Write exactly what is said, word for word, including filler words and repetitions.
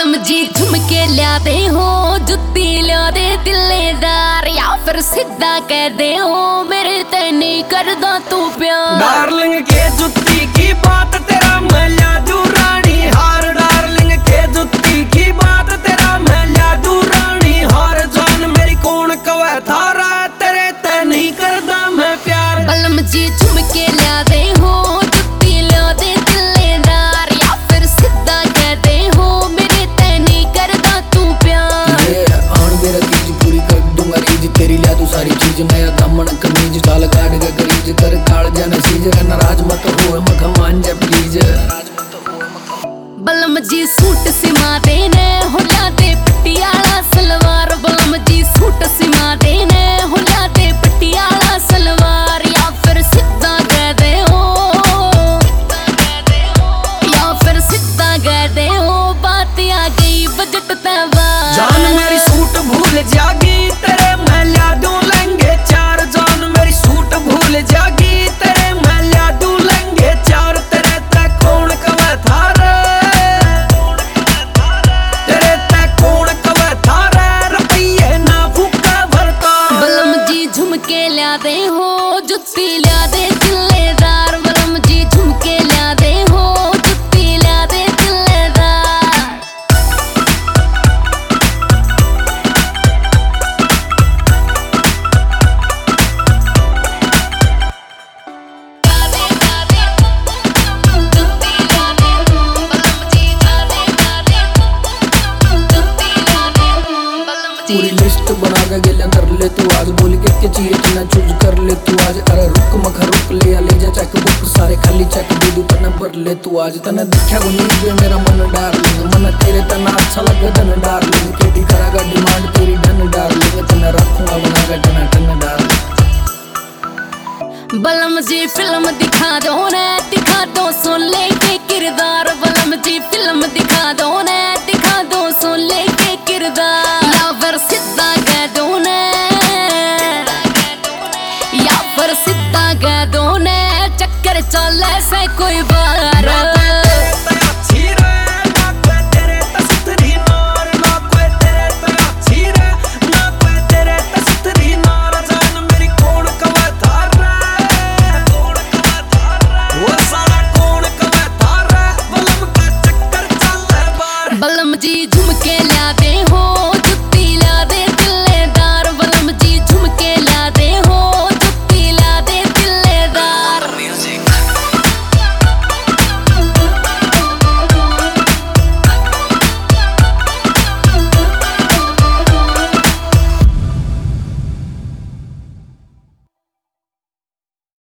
बलम जी झुमके लिया दे हो, जुत्ती लिया दे दिलेदार, या फिर सीधा कह दे हो मेरे ते नहीं करदा तू प्यार। डार्लिंग के जुत्ती की बात तेरा मैं ला दूं रानी हार, डार्लिंग के जुत्ती की बात तेरा मैं ला दूं रानी हार, जान मेरी कौन कवे थारा तेरे ते नहीं करदा मैं प्यार। बलम जी झुमके लिया दे हो, जुत्ती लिया दे दिलेदार, या फिर सीधा कह दे हो मेरे ते नहीं करदा तू प्यार। ये आन मेरा तीज पूरी कर दूंगा रीज, तेरी लिया तू सारी चीज, नया दामन कमीज डाल काट के गरीज कर काल जाना सीज, नाराज मत हो मखा मान जा प्लीज। बलम जी सूट सिमा देने हो लाते पटियाला सलवार, बलम जी सूट सिमा देने हो लाते पटियाला सलवार, या फिर सीधा कह दे हो, या फिर सीधा कह दे हो बात आ गई बजट तबार। जान मेरी सूट भूल जागी तेरे मैं ला दूं लहंगे चार, जान मेरी सूट भूल जागी तेरे मैं ला दूं लहंगे चार, तेरे ते कौन कवे थारे तेरे ते कौन कवे थारे रुपये ना फूका भरता। बलम जी झुमके लिया दे हो, जुत्ती लिया दे दिलेदार, बलम जी झुमके लिया दे हो, जुत्ती लिया दे दिलेदार। पूरी लिस्ट बना के गेला कर ले तू आज, बोल के के चाहिए तना चूज कर ले तू आज, अरे रुक मखा रुक ले ले जा चेक बुक सारे खाली चेक दे दू तना भर ले तू आज, तना देखा को नींद मेरा मन डार्लिंग, मन तेरे तना अच्छा लगे धन डार्लिंग, केटी करागा डिमांड तेरी धन डार्लिंग, तना रखूंगा बना के टना टन डार्लिंग। बलम जी फिल्म दिखा दो ने, दिखा दो सोले के किरदार, बलम जी फिल्म दिखा दो ने, दिखा दो सोले के किरदार, या फिर सीधा कह दो ने, या फिर सीधा कह दो ने चक्कर चले से कोई बार।